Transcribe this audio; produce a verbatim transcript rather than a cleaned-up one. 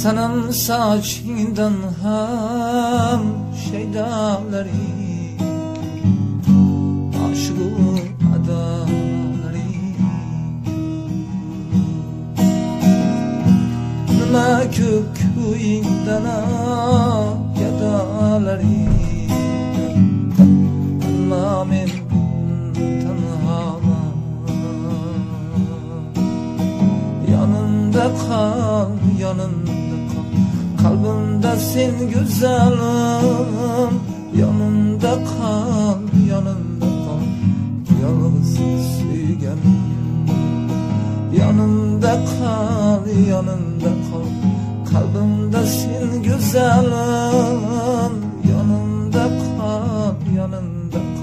Senin saçından hem şeydaları, aşık adaları. Nima kökünden yadaları, ama men tanhaman. Yanında kal, yanında kal, kalbimde sen güzelim. Yanında kal, yanında kal, yalnız sevgilim. Yanında kal, yanında kal, kalbimde sen güzelim. Yanında kal, yanında kal.